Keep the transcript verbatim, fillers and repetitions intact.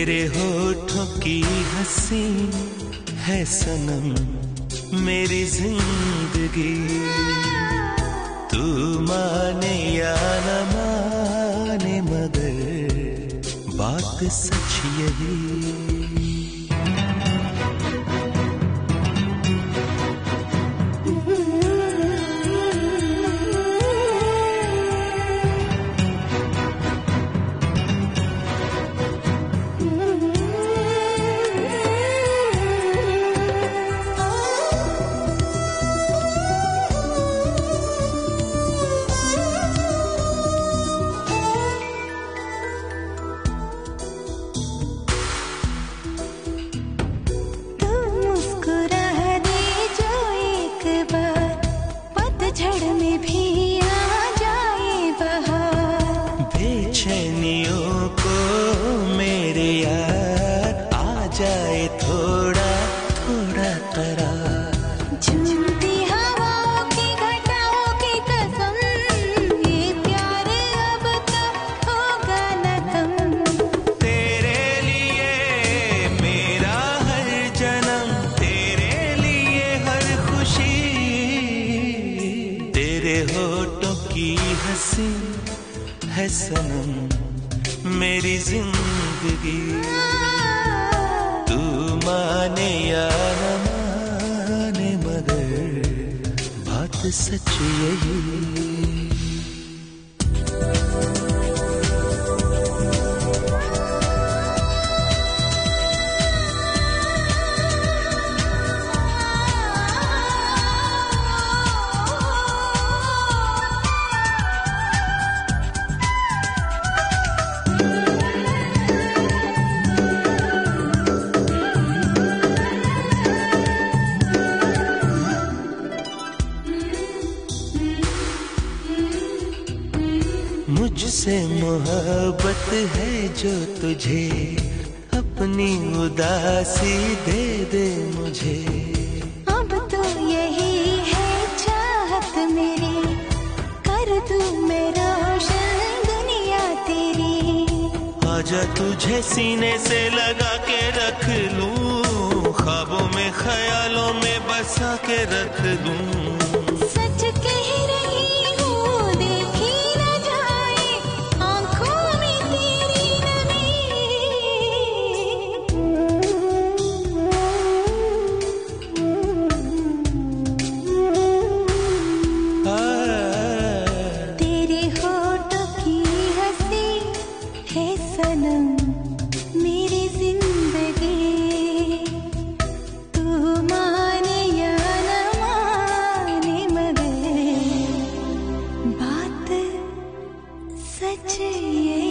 तेरे होठों की हंसी है सनम मेरी जिंदगी। तू माने या न माने मगर बात सच यही। जाए थोड़ा थोड़ा करार। झूमती हवाओं की घटाओं की कसम, ये प्यार अब तो होगा न कम। तेरे लिए मेरा हर जन्म, तेरे लिए हर खुशी। तेरे होठों की हंसी है सनम मेरी जिंदगी। माने या न माने मगर बात सच यही। मुझसे मोहब्बत है जो तुझे, अपनी उदासी दे दे मुझे। अब तो यही है चाहत मेरी, कर दूं मैं रोशन दुनिया तेरी। आजा तुझे सीने से लगा के रख लूं, ख्वाबों में ख्यालों में बसा के रख दूं। सच कह रही हूँ देखी न जाए आँखों में तेरी नमी। तेरे होठों की हंसी है सनम मेरी जिंदगी। तू माने या न माने मगर बात सच ये